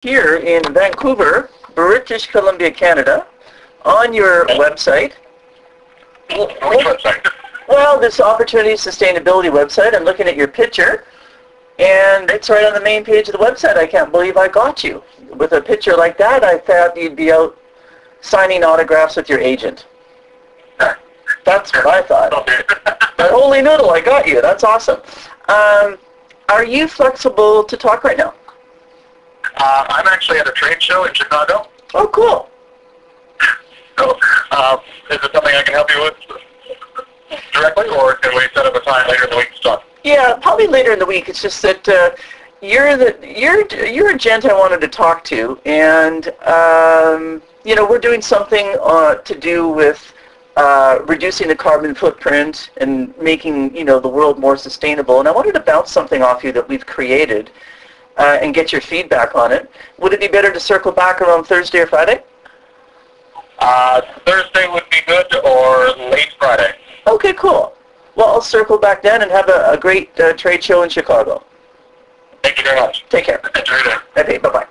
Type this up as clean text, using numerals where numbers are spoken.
here in Vancouver, British Columbia, Canada, on your website. Which website? Well, this Opportunity Sustainability website. I'm looking at your picture, and it's right on the main page of the website. I can't believe I got you. With a picture like that, I thought you'd be out signing autographs with your agent. That's what I thought. Okay. But holy noodle, I got you. That's awesome. Are you flexible to talk right now? I'm actually at a trade show in Chicago. Oh, cool. So, is it something I can help you with directly, or can we set up a time later in the week to talk? Yeah, probably later in the week. It's just that you're a gent I wanted to talk to, and we're doing something to do with reducing the carbon footprint and making the world more sustainable. And I wanted to bounce something off you that we've created and get your feedback on it. Would it be better to circle back around Thursday or Friday? Thursday would be good, or late Friday. Okay, cool. Well, I'll circle back then and have a great trade show in Chicago. Thank you very much. Take care. Enjoy your day. Okay, bye-bye.